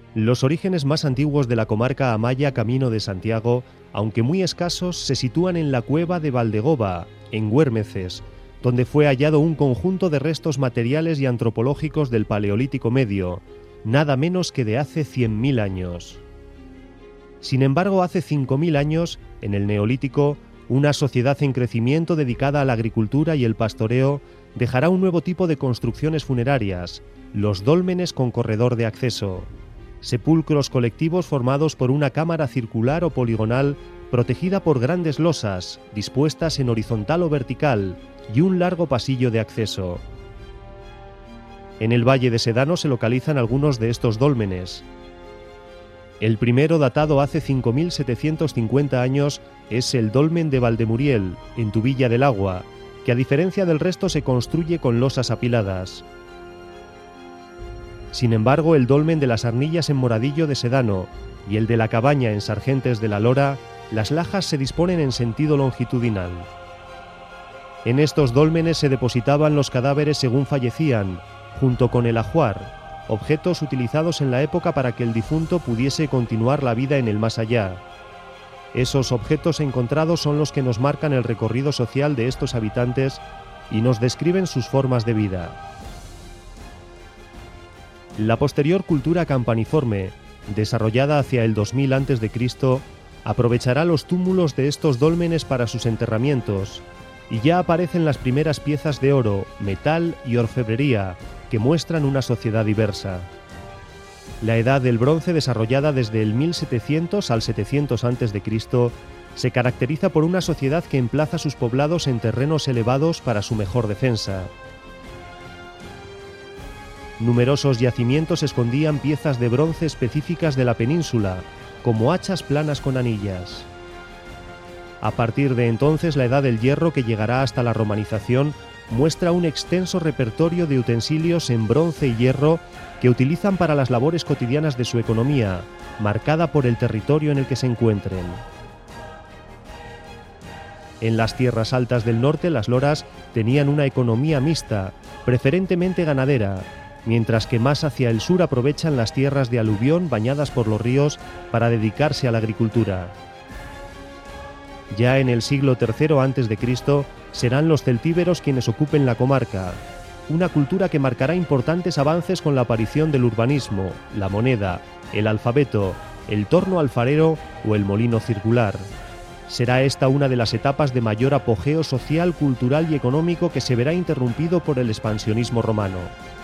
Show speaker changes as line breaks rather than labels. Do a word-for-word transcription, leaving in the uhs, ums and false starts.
Los orígenes más antiguos de la comarca amaya Camino de Santiago, aunque muy escasos, se sitúan en la cueva de Valdegoba, en Güérmeces, donde fue hallado un conjunto de restos materiales y antropológicos del Paleolítico Medio, nada menos que de hace cien mil años. Sin embargo, hace cinco mil años, en el Neolítico, una sociedad en crecimiento dedicada a la agricultura y el pastoreo dejará un nuevo tipo de construcciones funerarias, los dólmenes con corredor de acceso. Sepulcros colectivos formados por una cámara circular o poligonal protegida por grandes losas, dispuestas en horizontal o vertical, y un largo pasillo de acceso. En el Valle de Sedano se localizan algunos de estos dólmenes. El primero, datado hace cinco mil setecientos cincuenta años, es el dolmen de Valdemuriel, en Tubilla del Agua, que a diferencia del resto se construye con losas apiladas. Sin embargo, el dolmen de las Arnillas en Moradillo de Sedano y el de la Cabaña en Sargentes de la Lora, las lajas se disponen en sentido longitudinal. En estos dólmenes se depositaban los cadáveres según fallecían, junto con el ajuar, objetos utilizados en la época para que el difunto pudiese continuar la vida en el más allá. Esos objetos encontrados son los que nos marcan el recorrido social de estos habitantes y nos describen sus formas de vida. La posterior cultura campaniforme, desarrollada hacia el dos mil antes de Cristo, aprovechará los túmulos de estos dólmenes para sus enterramientos, y ya aparecen las primeras piezas de oro, metal y orfebrería que muestran una sociedad diversa. La Edad del Bronce, desarrollada desde el mil setecientos al setecientos antes de Cristo, se caracteriza por una sociedad que emplaza sus poblados en terrenos elevados para su mejor defensa. Numerosos yacimientos escondían piezas de bronce específicas de la península, como hachas planas con anillas. A partir de entonces, la Edad del Hierro, que llegará hasta la romanización, muestra un extenso repertorio de utensilios en bronce y hierro que utilizan para las labores cotidianas de su economía, marcada por el territorio en el que se encuentren. En las tierras altas del norte, las loras tenían una economía mixta, preferentemente ganadera, mientras que más hacia el sur aprovechan las tierras de aluvión bañadas por los ríos para dedicarse a la agricultura. Ya en el siglo tercero antes de Cristo serán los celtíberos quienes ocupen la comarca, una cultura que marcará importantes avances con la aparición del urbanismo, la moneda, el alfabeto, el torno alfarero o el molino circular. Será esta una de las etapas de mayor apogeo social, cultural y económico que se verá interrumpido por el expansionismo romano.